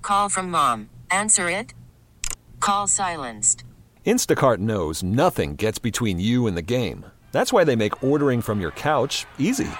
Call from mom. Answer it. Call silenced. Instacart knows nothing gets between you and the game. That's why they make ordering from your couch easy.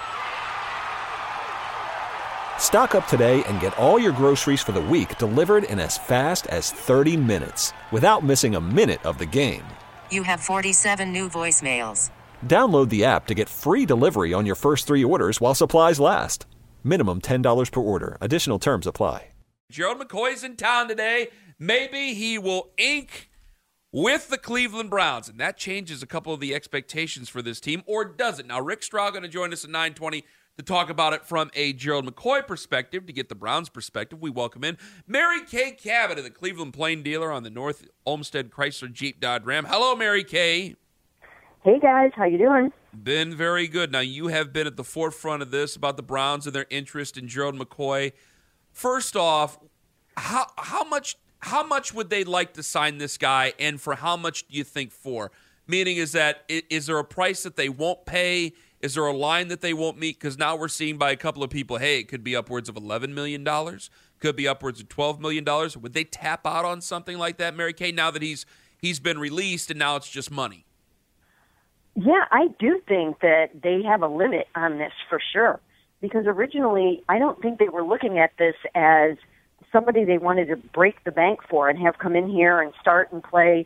Stock up today and get all your groceries for the week delivered in as fast as 30 minutes without missing a minute of the game. You have 47 new voicemails. Download the app to get free delivery on your first 3 orders while supplies last. Minimum $10 per order. Additional terms apply. Gerald McCoy's in town today. Maybe he will ink with the Cleveland Browns, and that changes a couple of the expectations for this team, or does it? Now, Rick Straw going to join us at 9:20 to talk about it from a Gerald McCoy perspective. To get the Browns perspective, we welcome in Mary Kay Cabot of the Cleveland Plain Dealer on the North Olmsted Chrysler Jeep Dodge Ram. Hello, Mary Kay. Hey, guys. How you doing? Been very good. Now, you have been at the forefront of this about the Browns and their interest in Gerald McCoy. First off, how much would they like to sign this guy, and for how much do you think for? Meaning, is there a price that they won't pay? Is there a line that they won't meet? Because now we're seeing by a couple of people, hey, it could be upwards of $11 million, could be upwards of $12 million. Would they tap out on something like that, Mary Kay, now that he's been released and now it's just money? Yeah, I do think that they have a limit on this for sure. Because originally, I don't think they were looking at this as somebody they wanted to break the bank for and have come in here and start and play,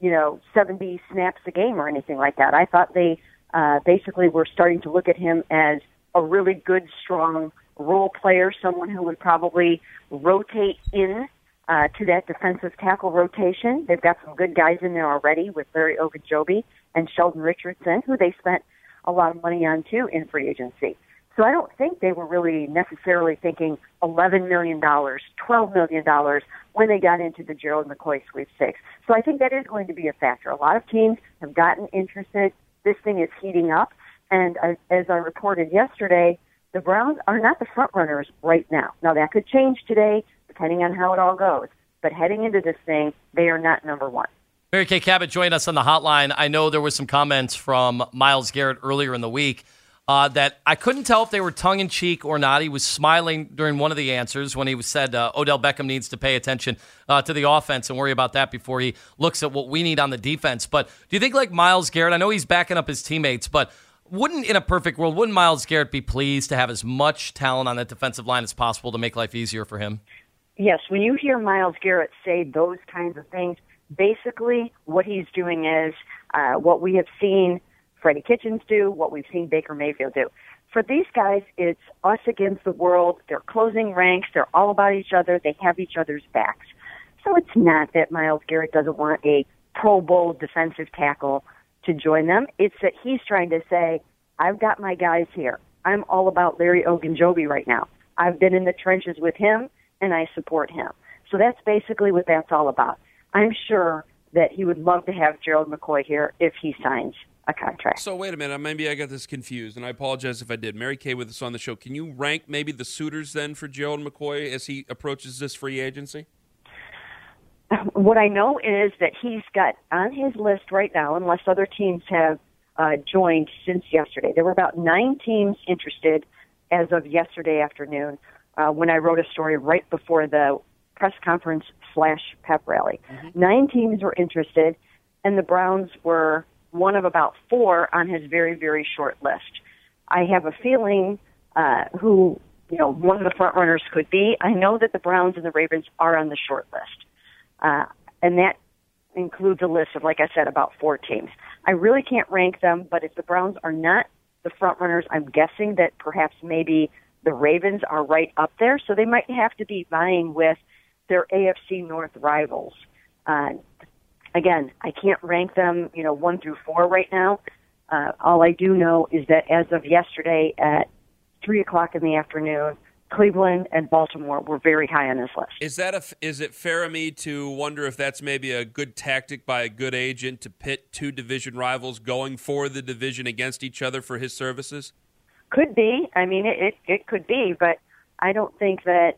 70 snaps a game or anything like that. I thought they basically were starting to look at him as a really good, strong role player, someone who would probably rotate in to that defensive tackle rotation. They've got some good guys in there already with Larry Ogunjobi and Sheldon Richardson, who they spent a lot of money on, too, in free agency. So I don't think they were really necessarily thinking $11 million, $12 million when they got into the Gerald McCoy sweepstakes. So I think that is going to be a factor. A lot of teams have gotten interested. This thing is heating up. And as I reported yesterday, the Browns are not the front runners right now. Now, that could change today, depending on how it all goes. But heading into this thing, they are not number one. Mary Kay Cabot joined us on the hotline. I know there was some comments from Myles Garrett earlier in the week that I couldn't tell if they were tongue-in-cheek or not. He was smiling during one of the answers when he said Odell Beckham needs to pay attention to the offense and worry about that before he looks at what we need on the defense. But do you think like Myles Garrett, I know he's backing up his teammates, but in a perfect world, wouldn't Myles Garrett be pleased to have as much talent on that defensive line as possible to make life easier for him? Yes, when you hear Myles Garrett say those kinds of things, basically what he's doing is what we have seen Freddie Kitchens do, what we've seen Baker Mayfield do. For these guys, it's us against the world. They're closing ranks. They're all about each other. They have each other's backs. So it's not that Myles Garrett doesn't want a Pro Bowl defensive tackle to join them. It's that he's trying to say, I've got my guys here. I'm all about Larry Ogunjobi right now. I've been in the trenches with him, and I support him. So that's basically what that's all about. I'm sure that he would love to have Gerald McCoy here if he signs a contract. So wait a minute, maybe I got this confused, and I apologize if I did. Mary Kay with us on the show. Can you rank maybe the suitors then for Gerald McCoy as he approaches this free agency? What I know is that he's got on his list right now, unless other teams have joined since yesterday. There were about 9 teams interested as of yesterday afternoon when I wrote a story right before the press conference / pep rally. 9 teams were interested, and the Browns were one of about 4 on his very, very short list. I have a feeling who, one of the front runners could be. I know that the Browns and the Ravens are on the short list. And that includes a list of, like I said, about 4 teams. I really can't rank them, but if the Browns are not the front runners, I'm guessing that perhaps maybe the Ravens are right up there. So they might have to be vying with their AFC North rivals. Again, I can't rank them, 1 through 4 right now. All I do know is that as of yesterday at 3 o'clock in the afternoon, Cleveland and Baltimore were very high on this list. Is it fair of me to wonder if that's maybe a good tactic by a good agent to pit 2 division rivals going for the division against each other for his services? Could be. I mean, it could be, but I don't think that.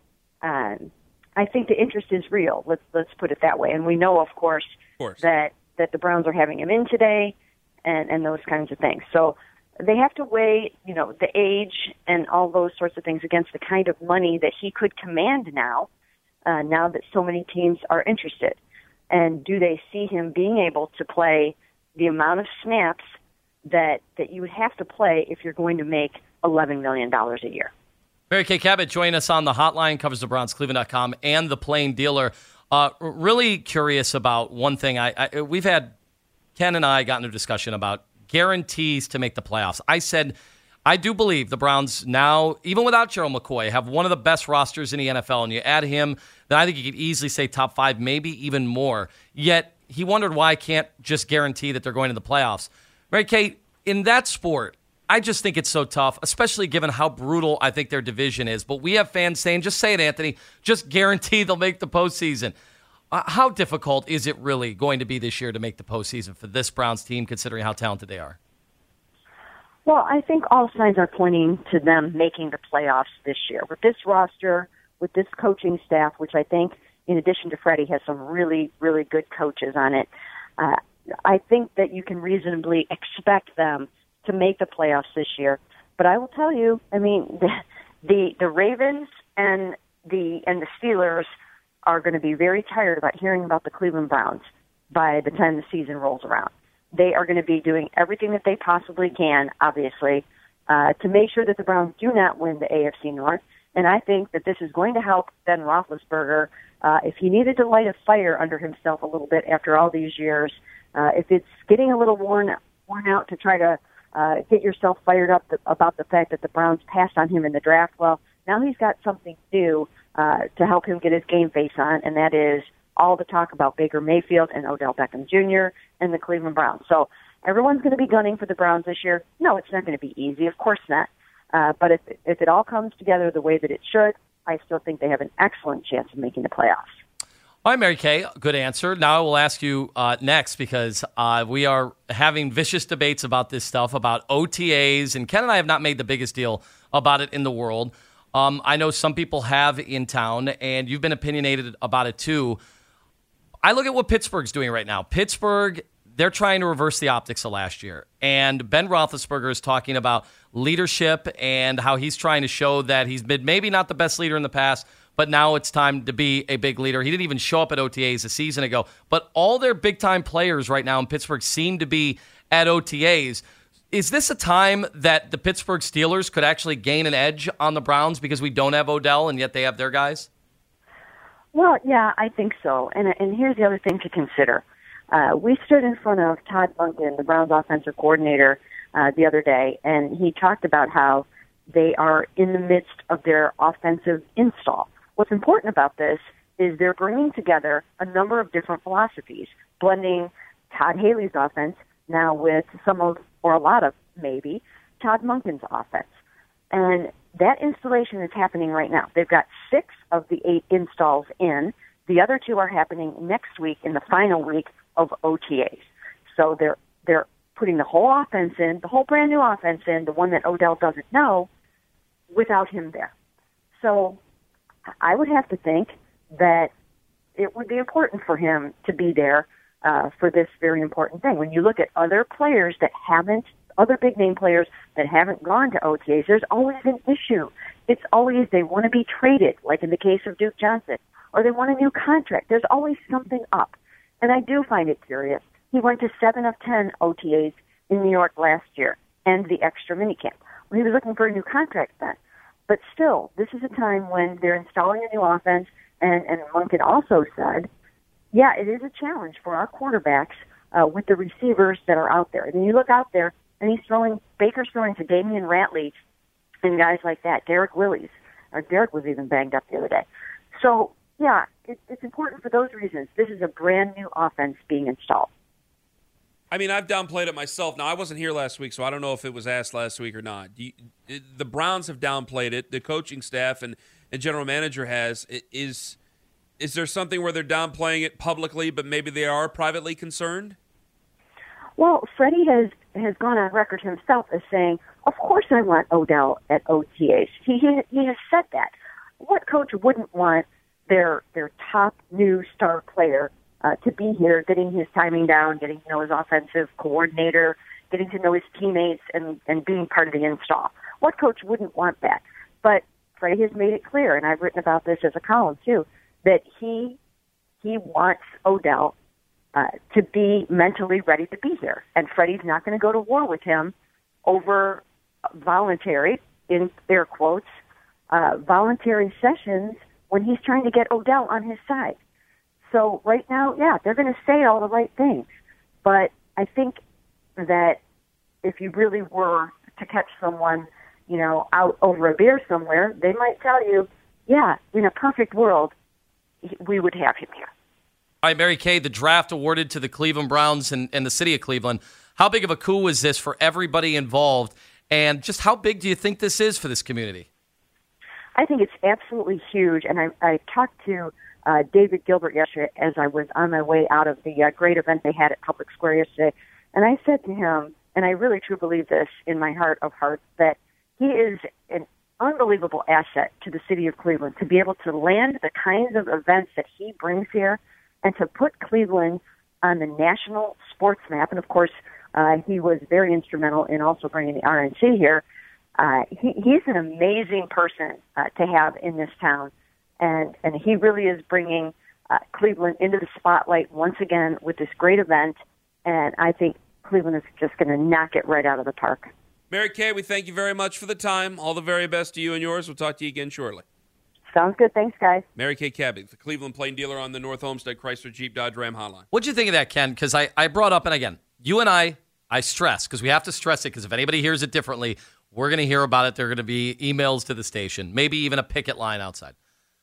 I think the interest is real. Let's put it that way. And we know, of course. that the Browns are having him in today and those kinds of things. So they have to weigh, the age and all those sorts of things against the kind of money that he could command now now that so many teams are interested? And do they see him being able to play the amount of snaps that you would have to play if you're going to make $11 million a year? Mary Kay Cabot joining us on the hotline, covers the Browns, Cleveland.com, and the Plain Dealer. Really curious about one thing. We've had, Ken and I got into a discussion about guarantees to make the playoffs. I said, I do believe the Browns now, even without Gerald McCoy, have one of the best rosters in the NFL. And you add him, then I think you could easily say top 5, maybe even more. Yet he wondered why I can't just guarantee that they're going to the playoffs. Mary Kay, in that sport, I just think it's so tough, especially given how brutal I think their division is. But we have fans saying, just say it, Anthony, just guarantee they'll make the postseason. How difficult is it really going to be this year to make the postseason for this Browns team, considering how talented they are? Well, I think all signs are pointing to them making the playoffs this year. With this roster, with this coaching staff, which I think, in addition to Freddie, has some really, really good coaches on it, I think that you can reasonably expect them to make the playoffs this year. But I will tell you, I mean, the Ravens and the Steelers are going to be very tired about hearing about the Cleveland Browns by the time the season rolls around. They are going to be doing everything that they possibly can, obviously, to make sure that the Browns do not win the AFC North. And I think that this is going to help Ben Roethlisberger if he needed to light a fire under himself a little bit after all these years. If it's getting a little worn out to try to get yourself fired up about the fact that the Browns passed on him in the draft, well, now he's got something new to help him get his game face on, and that is all the talk about Baker Mayfield and Odell Beckham Jr. and the Cleveland Browns. So everyone's going to be gunning for the Browns this year. No, it's not going to be easy, of course not. But if it all comes together the way that it should, I still think they have an excellent chance of making the playoffs. All right, Mary Kay, good answer. Now I will ask you next, because we are having vicious debates about this stuff, about OTAs, and Ken and I have not made the biggest deal about it in the world. I know some people have in town, and you've been opinionated about it too. I look at what Pittsburgh's doing right now. Pittsburgh, they're trying to reverse the optics of last year. And Ben Roethlisberger is talking about leadership and how he's trying to show that he's been maybe not the best leader in the past, but now it's time to be a big leader. He didn't even show up at OTAs a season ago. But all their big-time players right now in Pittsburgh seem to be at OTAs. Is this a time that the Pittsburgh Steelers could actually gain an edge on the Browns because we don't have Odell and yet they have their guys? Well, yeah, I think so. And here's the other thing to consider. We stood in front of Todd Monken, the Browns offensive coordinator, the other day, and he talked about how they are in the midst of their offensive install. What's important about this is they're bringing together a number of different philosophies, blending Todd Haley's offense now with some of, or a lot of, maybe, Todd Monken's offense. And that installation is happening right now. They've got 6 of the 8 installs in. The other 2 are happening next week in the final week of OTAs. So they're putting the whole offense in, the whole brand new offense in, the one that Odell doesn't know, without him there. So I would have to think that it would be important for him to be there for this very important thing. When you look at other players that haven't, other big-name players that haven't gone to OTAs, there's always an issue. It's always they want to be traded, like in the case of Duke Johnson, or they want a new contract. There's always something up. And I do find it curious. He went to 7 of 10 OTAs in New York last year and the extra minicamp. Well, he was looking for a new contract then. But still, this is a time when they're installing a new offense, and Monken also said, yeah, it is a challenge for our quarterbacks with the receivers that are out there. And you look out there, and Baker's throwing to Damian Ratley and guys like that, Derek Willis. Derek was even banged up the other day. So, yeah, it's important for those reasons. This is a brand new offense being installed. I mean, I've downplayed it myself. Now, I wasn't here last week, so I don't know if it was asked last week or not. The Browns have downplayed it. The coaching staff and general manager has. Is there something where they're downplaying it publicly, but maybe they are privately concerned? Well, Freddie has gone on record himself as saying, of course I want Odell at OTAs. He has said that. What coach wouldn't want their top new star player to be here, getting his timing down, getting to know his offensive coordinator, getting to know his teammates, and being part of the install? What coach wouldn't want that? But Freddie has made it clear, and I've written about this as a column too, that he wants Odell to be mentally ready to be here. And Freddie's not going to go to war with him over voluntary, in air quotes, voluntary sessions when he's trying to get Odell on his side. So right now, yeah, they're going to say all the right things. But I think that if you really were to catch someone, out over a beer somewhere, they might tell you, yeah, in a perfect world, we would have him here. All right, Mary Kay, the draft awarded to the Cleveland Browns and the city of Cleveland. How big of a coup was this for everybody involved? And just how big do you think this is for this community? I think it's absolutely huge. And I talked to David Gilbert yesterday as I was on my way out of the great event they had at Public Square yesterday. And I said to him, and I really truly believe this in my heart of hearts, that he is an unbelievable asset to the city of Cleveland to be able to land the kinds of events that he brings here and to put Cleveland on the national sports map. And, of course, he was very instrumental in also bringing the RNC here. He's an amazing person to have in this town, and he really is bringing Cleveland into the spotlight once again with this great event, and I think Cleveland is just going to knock it right out of the park. Mary Kay, we thank you very much for the time. All the very best to you and yours. We'll talk to you again shortly. Sounds good. Thanks, guys. Mary Kay Cabby, the Cleveland Plain dealer on the North Homestead Chrysler Jeep Dodge Ram hotline. What'd you think of that, Ken? Because I brought up, and again, you and I stress, because we have to stress it, because if anybody hears it differently, we're going to hear about it. There are going to be emails to the station, maybe even a picket line outside.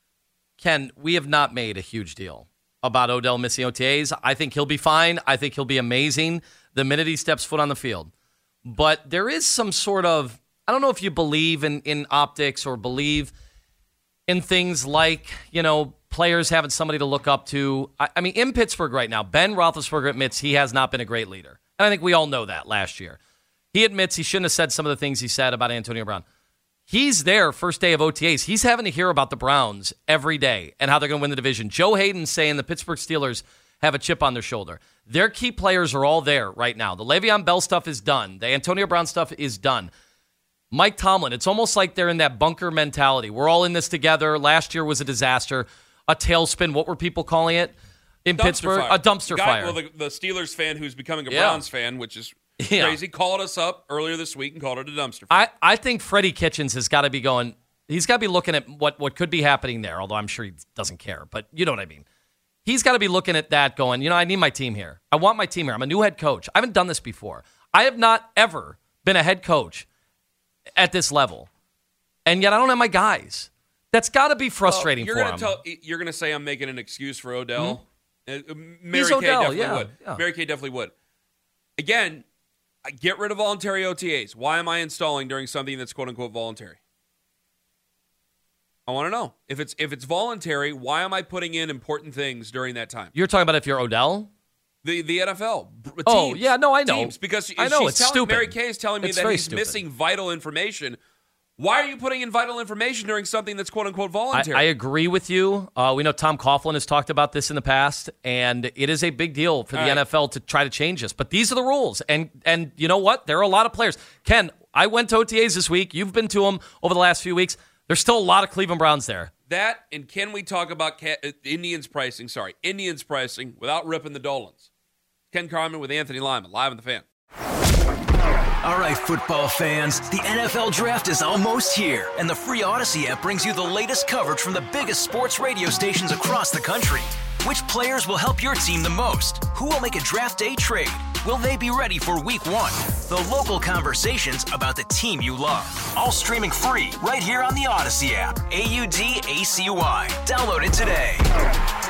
Ken, we have not made a huge deal about Odell missing OTAs. I think he'll be fine. I think he'll be amazing the minute he steps foot on the field. But there is some sort of, I don't know if you believe in optics or believe in things like, players having somebody to look up to. I mean, in Pittsburgh right now, Ben Roethlisberger admits he has not been a great leader. And I think we all know that last year. He admits he shouldn't have said some of the things he said about Antonio Brown. He's there first day of OTAs. He's having to hear about the Browns every day and how they're going to win the division. Joe Hayden's saying the Pittsburgh Steelers have a chip on their shoulder. Their key players are all there right now. The Le'Veon Bell stuff is done. The Antonio Brown stuff is done. Mike Tomlin, it's almost like they're in that bunker mentality. We're all in this together. Last year was a disaster, a tailspin. What were people calling it in Pittsburgh? Fire. A dumpster fire. Well, the Steelers fan who's becoming a Browns fan, which is crazy, called us up earlier this week and called it a dumpster fire. I think Freddie Kitchens has got to be going. He's got to be looking at what could be happening there, although I'm sure he doesn't care. But you know what I mean. He's got to be looking at that going, I need my team here. I want my team here. I'm a new head coach. I haven't done this before. I have not ever been a head coach at this level. And yet I don't have my guys. That's got to be frustrating for him. You're going to say I'm making an excuse for Odell? Mm-hmm. Mary Kay definitely would. Yeah. Mary Kay definitely would. Again, get rid of voluntary OTAs. Why am I installing during something that's quote-unquote voluntary? I want to know. If it's voluntary, why am I putting in important things during that time? You're talking about if you're Odell? The NFL. Teams, oh, yeah, no, I know. Teams, because I know, it's stupid. Mary Kay is telling me that he's missing vital information. Why are you putting in vital information during something that's quote-unquote voluntary? I agree with you. We know Tom Coughlin has talked about this in the past, and it is a big deal for the NFL to try to change this. But these are the rules, and you know what? There are a lot of players. Ken, I went to OTAs this week. You've been to them over the last few weeks. There's still a lot of Cleveland Browns there. That, and can we talk about Indians pricing without ripping the Dolans? Ken Carman with Anthony Lyman, live on The Fan. All right, football fans, the NFL Draft is almost here, and the free Odyssey app brings you the latest coverage from the biggest sports radio stations across the country. Which players will help your team the most? Who will make a draft day trade? Will they be ready for week 1? The local conversations about the team you love. All streaming free right here on the Odyssey app. AUDACY. Download it today.